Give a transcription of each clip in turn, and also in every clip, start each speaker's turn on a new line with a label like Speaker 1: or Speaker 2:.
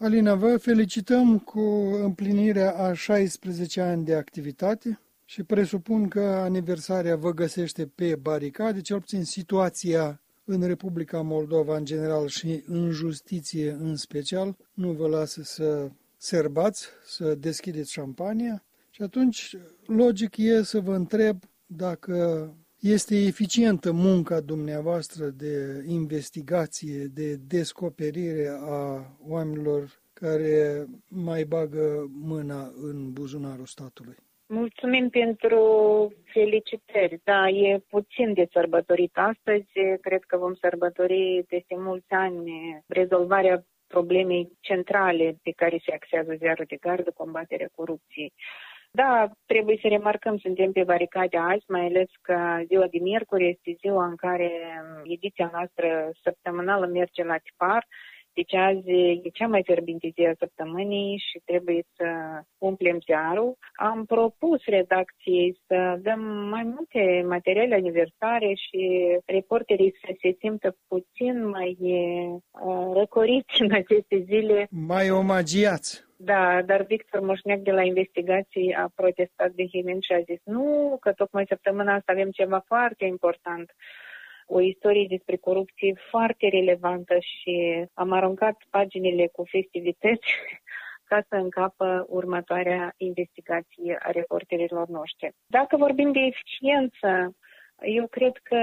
Speaker 1: Alina, vă felicităm cu împlinirea a 16 ani de activitate și presupun că aniversarea vă găsește pe baricade, cel puțin situația în Republica Moldova în general și în justiție în special nu vă lasă să serbați, să deschideți șampania. Și atunci, logic e să vă întreb dacă este eficientă munca dumneavoastră de investigație, de descoperire a oamenilor care mai bagă mâna în buzunarul statului.
Speaker 2: Mulțumim pentru felicitări. Da, e puțin de sărbătorit astăzi. Cred că vom sărbători peste mulți ani rezolvarea problemei centrale pe care se axează Ziarul de Gardă, combaterea corupției. Da, trebuie să remarcăm, suntem pe baricade azi, mai ales că ziua de miercuri este ziua în care ediția noastră săptămânală merge la tipar. Deci azi e cea mai fierbinte zi a săptămânii și trebuie să umplem ziarul. Am propus redacției să dăm mai multe materiale aniversare și reporterii să se simtă puțin mai răcoriți în aceste zile.
Speaker 1: Mai omagiați.
Speaker 2: Da, dar Victor Moșneac de la investigații a protestat vehement și a zis nu, că tocmai săptămâna asta avem ceva foarte important. O istorie despre corupție foarte relevantă și am aruncat paginile cu festivități ca să încapă următoarea investigație a reporterilor noștri. Dacă vorbim de eficiență, eu cred că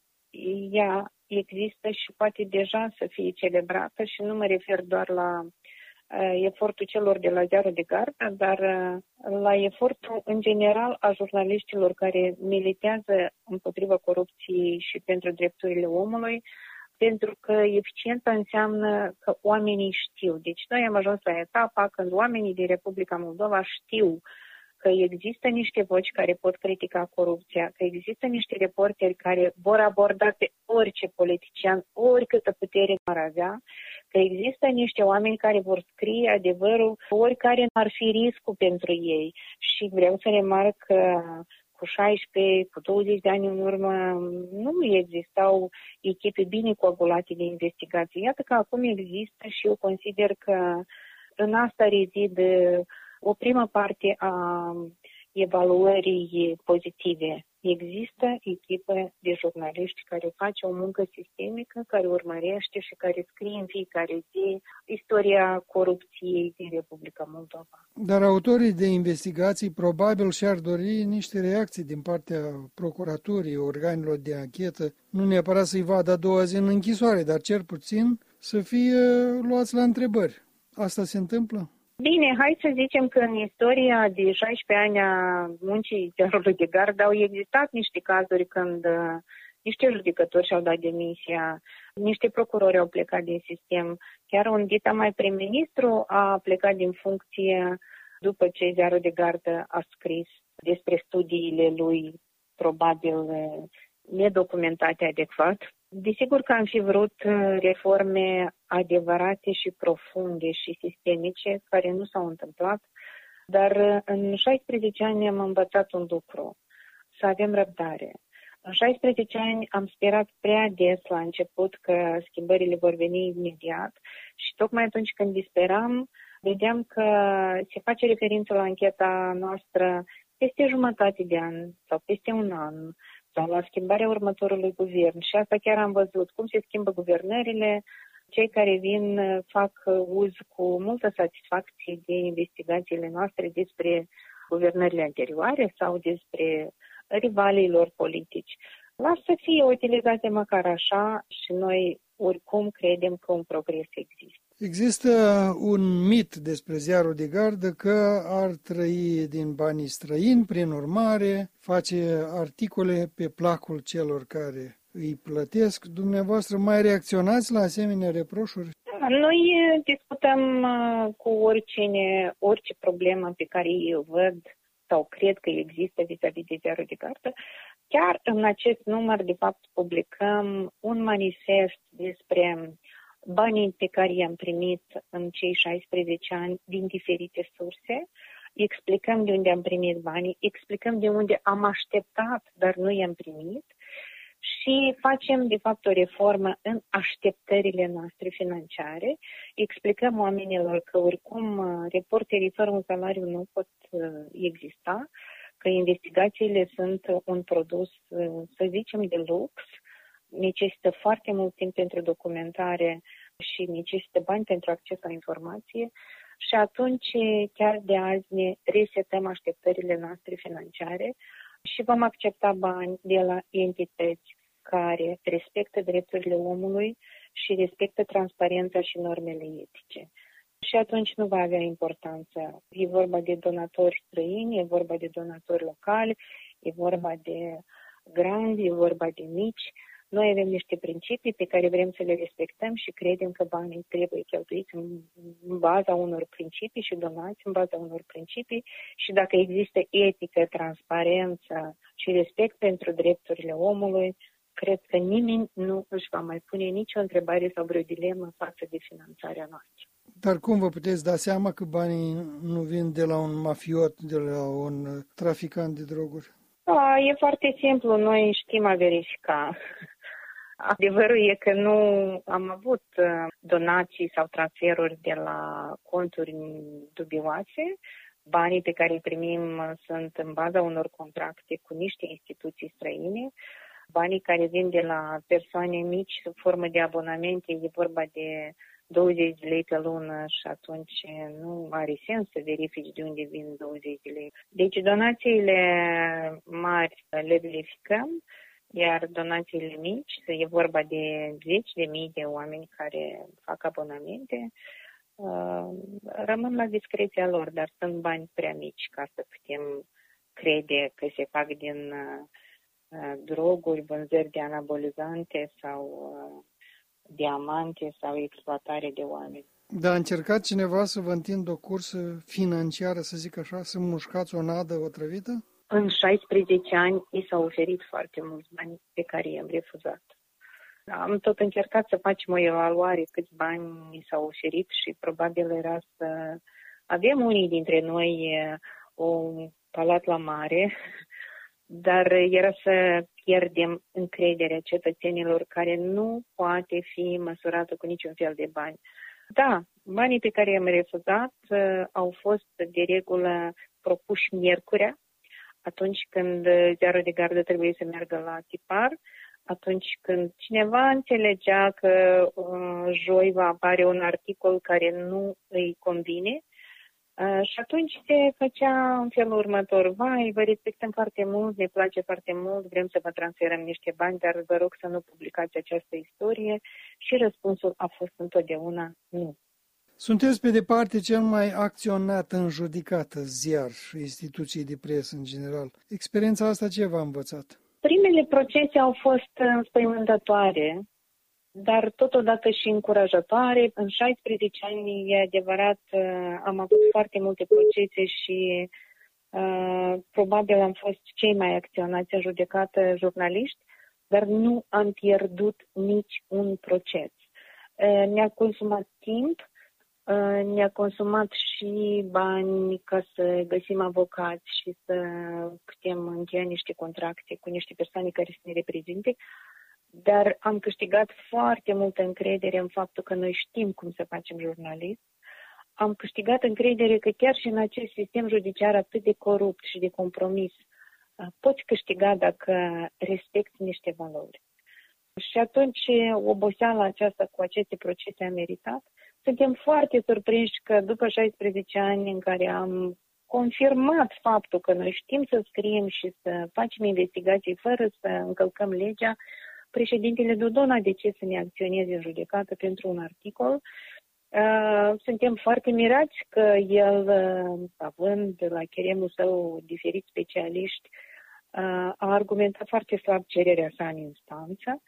Speaker 2: ea există și poate deja să fie celebrată și nu mă refer doar la efortul celor de la Ziarul de Gardă, dar la efortul în general a jurnaliștilor care militează împotriva corupției și pentru drepturile omului, pentru că eficiența înseamnă că oamenii știu. Deci noi am ajuns la etapa când oamenii din Republica Moldova știu că există niște voci care pot critica corupția, că există niște reporteri care vor aborda pe orice politician, oricâtă putere ar avea, că există niște oameni care vor scrie adevărul, oricare ar fi riscul pentru ei. Și vreau să remarc că cu 16, cu 20 de ani în urmă nu existau echipe bine coagulate de investigații. Iată că acum există și eu consider că în asta rezidă o primă parte a evaluării pozitive. Există echipă de jurnaliști care face o muncă sistemică, care urmărește și care scrie în fiecare zi istoria corupției din Republica Moldova.
Speaker 1: Dar autorii de investigații probabil și-ar dori niște reacții din partea procuraturii, organelor de anchetă, nu neapărat să-i vadă a doua zi în închisoare, dar cel puțin să fie luați la întrebări. Asta se întâmplă?
Speaker 2: Bine, hai să zicem că în istoria de 16 ani a muncii Ziarului de Gardă au existat niște cazuri când niște judecători și-au dat demisia, niște procurori au plecat din sistem, chiar un dita mai prim-ministru a plecat din funcție după ce Ziarul de Gardă a scris despre studiile lui, probabil nedocumentate adecvat. Desigur că am fi vrut reforme adevărate și profunde și sistemice, care nu s-au întâmplat, dar în 16 ani am învățat un lucru, să avem răbdare. În 16 ani am sperat prea des la început că schimbările vor veni imediat și tocmai atunci când disperam, vedeam că se face referință la ancheta noastră peste jumătate de an sau peste un an, sau la schimbarea următorului guvern. Și asta chiar am văzut cum se schimbă guvernările. Cei care vin fac uz cu multă satisfacție de investigațiile noastre despre guvernările anterioare sau despre rivalii lor politici. Lasă să fie utilizate măcar așa și noi oricum credem că un progres există.
Speaker 1: Există un mit despre Ziarul de Gardă că ar trăi din banii străini, prin urmare face articole pe placul celor care îi plătesc. Dumneavoastră mai reacționați la asemenea reproșuri?
Speaker 2: Noi discutăm cu oricine, orice problemă pe care eu văd sau cred că există vis-a-vis de Ziarul de Gardă. Chiar în acest număr, de fapt, publicăm un manifest despre banii pe care i-am primit în cei 16 ani din diferite surse, explicăm de unde am primit banii, explicăm de unde am așteptat, dar nu i-am primit și facem, de fapt, o reformă în așteptările noastre financiare. Explicăm oamenilor că, oricum, reporterii fără un salariu nu pot exista, că investigațiile sunt un produs, să zicem, de lux, necesită foarte mult timp pentru documentare și necesită bani pentru acces la informație și atunci, chiar de azi, ne resetăm așteptările noastre financiare și vom accepta bani de la entități care respectă drepturile omului și respectă transparența și normele etice. Și atunci nu va avea importanță. E vorba de donatori străini, e vorba de donatori locali, e vorba de grandi, e vorba de mici. Noi avem niște principii pe care vrem să le respectăm și credem că banii trebuie cheltuiți în baza unor principii și donați în baza unor principii și dacă există etică, transparență și respect pentru drepturile omului, cred că nimeni nu își va mai pune nicio întrebare sau vreo dilemă față de finanțarea noastră.
Speaker 1: Dar cum vă puteți da seama că banii nu vin de la un mafiot, de la un traficant de droguri?
Speaker 2: E foarte simplu, noi știm a verifica. Adevărul e că nu am avut donații sau transferuri de la conturi dubioase. Banii pe care îi primim sunt în baza unor contracte cu niște instituții străine. Banii care vin de la persoane mici sub formă de abonamente, e vorba de 20 de lei pe lună și atunci nu are sens să verifici de unde vin 20 de lei. Deci donațiile mari le verificăm, iar donațiile mici, e vorba de 10.000 de oameni care fac abonamente, rămân la discreția lor, dar sunt bani prea mici ca să putem crede că se fac din droguri, vânzări de anabolizante sau diamante sau exploatare de oameni.
Speaker 1: Dar a încercat cineva să vă întindă o cursă financiară, să zic așa, să mușcați o nadă otrăvită?
Speaker 2: În 16 ani i s-au oferit foarte mulți bani pe care i-am refuzat. Am tot încercat să facem o evaluare câți bani i s-au oferit și probabil era să avem unii dintre noi un palat la mare, dar era să pierdem încrederea cetățenilor care nu poate fi măsurată cu niciun fel de bani. Da, banii pe care i-am refuzat au fost de regulă propuși miercurea, atunci când ziarul de gardă trebuie să meargă la tipar, atunci când cineva înțelegea că joi va apare un articol care nu îi convine, și atunci se făcea în felul următor: vai, vă respectăm foarte mult, ne place foarte mult, vrem să vă transferăm niște bani, dar vă rog să nu publicați această istorie. Și răspunsul a fost întotdeauna nu.
Speaker 1: Sunteți pe departe cel mai acționat în judecată ziar și instituții de presă în general. Experiența asta ce v-a învățat?
Speaker 2: Primele procese au fost înspăimântătoare, dar totodată și încurajatoare. În 16 ani, e adevărat, am avut foarte multe procese și probabil am fost cei mai acționați în judecată jurnaliști, dar nu am pierdut nici un proces. Ne-a consumat timp, ne-a consumat și bani ca să găsim avocați și să putem încheia niște contracte cu niște persoane care să ne reprezinte, dar am câștigat foarte multă încredere în faptul că noi știm cum să facem jurnalism. Am câștigat încredere că chiar și în acest sistem judiciar atât de corupt și de compromis poți câștiga dacă respecti niște valori. Și atunci oboseala aceasta cu aceste procese a meritat. Suntem foarte surprinși că după 16 ani în care am confirmat faptul că noi știm să scriem și să facem investigații fără să încălcăm legea, președintele Dodon a decis să ne acționeze în judecată pentru un articol. Suntem foarte mirați că el, având la cheremul său diferiți specialiști, a argumentat foarte slab cererea sa în instanță.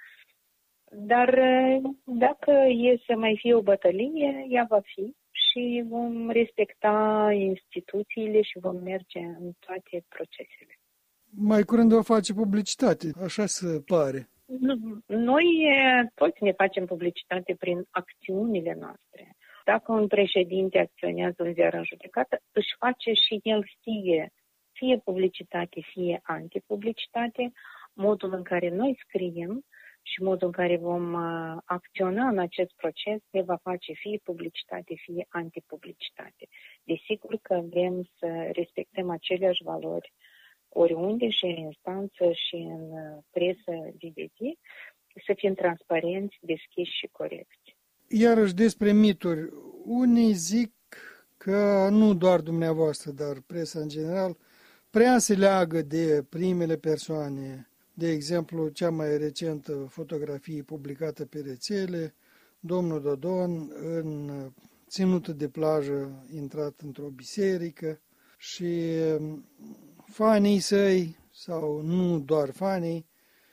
Speaker 2: Dar dacă e să mai fie o bătălie, ea va fi și vom respecta instituțiile și vom merge în toate procesele.
Speaker 1: Mai curând o face publicitate, așa se pare.
Speaker 2: Noi toți ne facem publicitate prin acțiunile noastre. Dacă un președinte acționează un ziar în judecată, își face și el fie publicitate, fie antipublicitate. modul în care noi scriem și modul în care vom acționa în acest proces ne va face fie publicitate, fie antipublicitate. Desigur că vrem să respectăm aceleași valori oriunde și în instanță și în presă zi de zi, să fim transparenți, deschiși și corecți.
Speaker 1: Iarăși despre mituri. Unii zic că nu doar dumneavoastră, dar presa în general, prea se leagă de primele persoane. De exemplu, cea mai recentă fotografie publicată pe rețele, domnul Dodon în ținută de plajă intrat într-o biserică și fanii săi, sau nu doar fanii,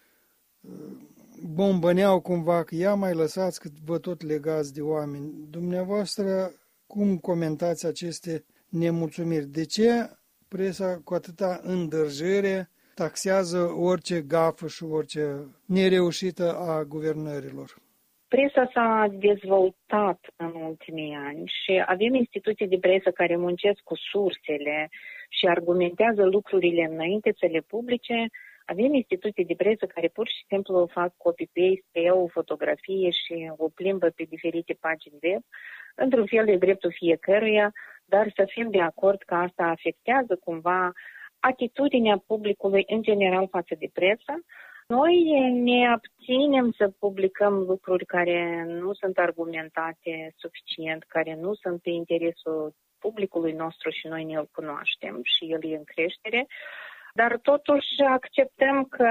Speaker 1: bombăneau cumva că ia mai lăsați că vă tot legați de oameni. Dumneavoastră, cum comentați aceste nemulțumiri? De ce presa cu atâta îndârjire taxează orice gafă și orice nereușită a guvernărilor?
Speaker 2: Presa s-a dezvoltat în ultimii ani și avem instituții de presă care muncesc cu sursele și argumentează lucrurile înainte să le publice. Avem instituții de presă care pur și simplu fac copy-paste, iau o fotografie și o plimbă pe diferite pagini web. Într-un fel de dreptul fiecăruia, dar să fim de acord că asta afectează cumva atitudinea publicului în general față de presă. Noi ne abținem să publicăm lucruri care nu sunt argumentate suficient, care nu sunt pe interesul publicului nostru și noi ne-l cunoaștem și el e în creștere, dar totuși acceptăm că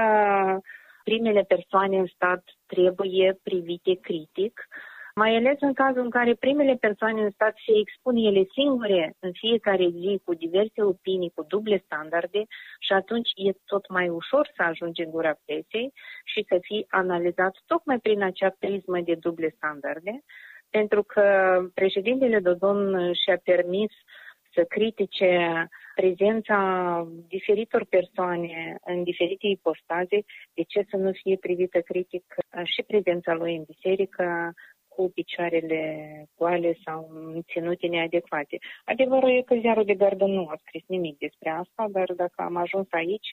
Speaker 2: primele persoane în stat trebuie privite critic, mai ales în cazul în care primele persoane în stat se expun ele singure în fiecare zi cu diverse opinii, cu duble standarde și atunci e tot mai ușor să ajungi în gura presei și să fii analizat tocmai prin acea prismă de duble standarde, pentru că președintele Dodon și-a permis să critique prezența diferitor persoane în diferite ipostaze, de ce să nu fie privită critic și prezența lui în biserică, cu picioarele goale sau ținute neadecvate. Adevărul e că Ziarul de Gardă nu a scris nimic despre asta, dar dacă am ajuns aici,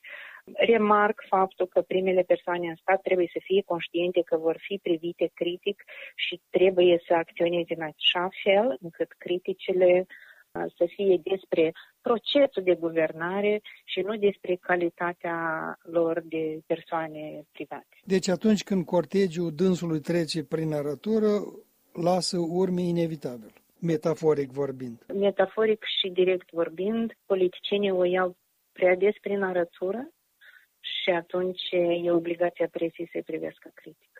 Speaker 2: remarc faptul că primele persoane în stat trebuie să fie conștiente că vor fi privite critic și trebuie să acționeze în așa fel încât criticile să fie despre procesul de guvernare și nu despre calitatea lor de persoane private.
Speaker 1: Deci atunci când cortegiul dânsului trece prin arătură, lasă urme inevitabil, metaforic vorbind.
Speaker 2: Metaforic și direct vorbind, politicienii o iau prea des prin arătură și atunci e obligația presiei să-i privească critic.